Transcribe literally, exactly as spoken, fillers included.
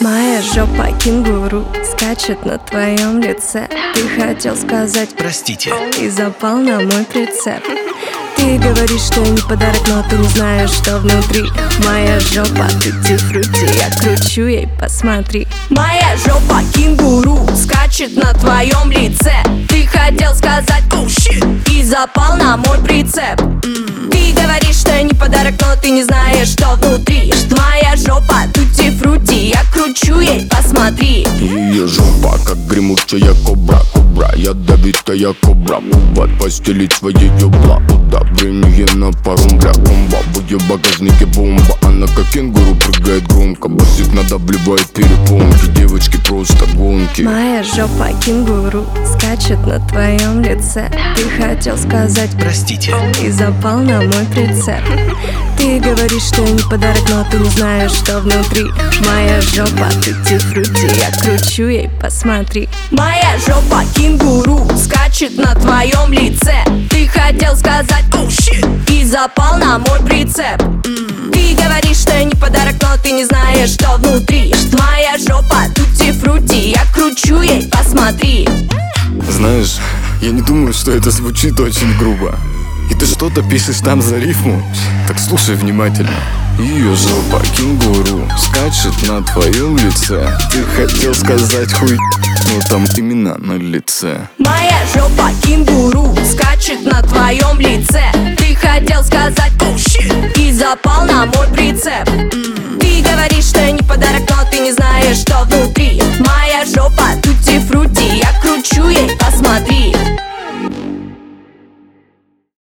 Моя жопа кенгуру скачет на твоем лице. Ты хотел сказать простите и запал на мой прицеп. Ты говоришь, что я не подарок, но ты не знаешь, что внутри. Моя жопа тути-фрути, я кручу ей, посмотри. Моя жопа кенгуру скачет на твоем лице. Ты хотел сказать oh, shit, и запал на мой прицеп. Ты говоришь, что я не подарок, но ты не знаешь, что внутри. Моя жопа тути-фрути, я кручу ей, посмотри. Ее жопа, как гремучая кобра, кобра, ядовитая кобра. Бывает постелить свои ёбла, удобрение на парум, бля, комба. В ее багажнике бомба, она как кенгуру прыгает громко. Басик надавливает перепонки, девочки просто гонки. Моя жопа кенгуру скачет на твоем лице. Ты хотел сказать простите и запал на мой прицеп. Ты говоришь, что я не подарок, но ты не знаешь, что внутри. Моя жопа тути-фрути, я кручу ей, посмотри. Моя жопа кенгуру скачет на твоем лице. Ты хотел сказать oh, shit, и запал на мой прицеп. Ты говоришь, что я не подарок, но ты не знаешь, что внутри. Моя жопа тути-фрути, я кручу ей, посмотри. Знаешь, я не думаю, что это звучит очень грубо. И ты что-то пишешь там за рифму. Так слушай внимательно. Ее жопа кенгуру скачет на твоем лице. Ты хотел сказать хуй, но там имена на лице. Моя жопа кенгуру скачет на твоем лице. Ты хотел сказать oh, shit, и запал на мой прицеп. Ты говоришь, что я не подарок, но